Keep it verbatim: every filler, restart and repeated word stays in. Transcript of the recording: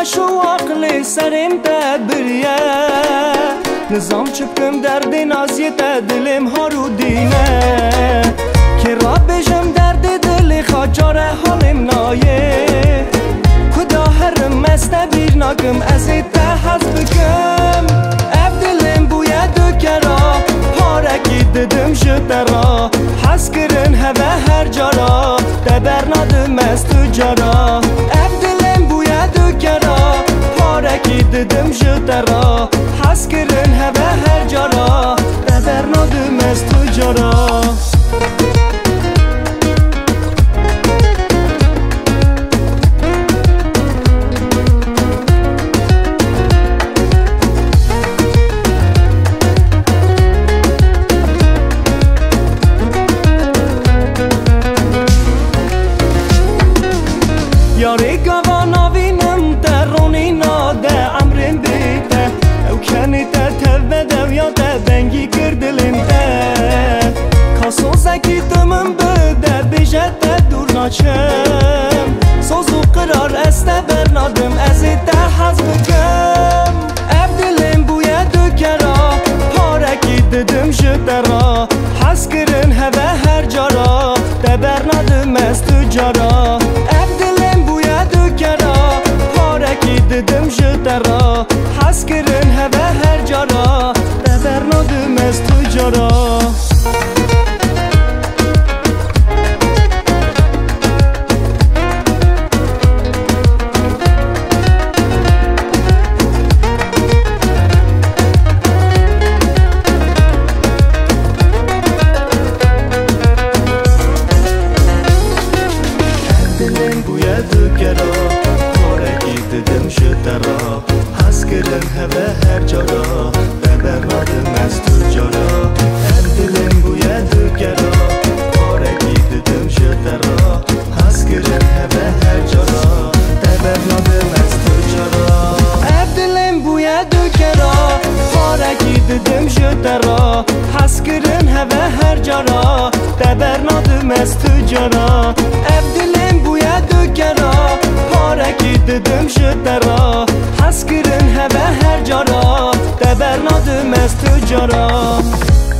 باش و عقل سرم تبریه نظام چپکم درد نازیت دلم ها رو دینه که را بجم درد دل خاجار حالم نایه کدا هر مستبیر ناکم از اتحاز بکم اف دلم بویا دو کرا پارکی ددم جترا حس کرن هوا هر جارا دبر نادم از تو جارا اف دلم بویا دو کرا پارکی ددم جترا حس کرن هوا هر جارا دبر نادم از تو جارا یاری گوانا وینم درونی ناده عمرم بیته او کنی تا تبده و یا تا بنگی کردلم ده کاسو زکی تمم بده بیجت تا دور ناچم سوزو قرار استه برنادم از ایتا حز بکم اف دلم بویا دو کرا پارکی ددم جترا حز کرن هوا هر جارا دبرنادم از تو جارا ددم جترا حس کرن هوا هر جارا دبر نادم از تو جارا دلم بویا دو کرا ددم جترا حس کردن هوا هر جارا دبر نادم از تو جارا هر دلم بویا دو کرا پارکی ددم جترا حس کردن هوا هر جارا دبر نادم از تو جارا هر دلم بویا دو کرا پارکی ددم جترا حس کردن هوا هر جارا دبر نادم از تو جارا هر دلم بویا دو کرا پارکی ددم جترا حس کرن هوا هر جارا دبر نادم از تو جارا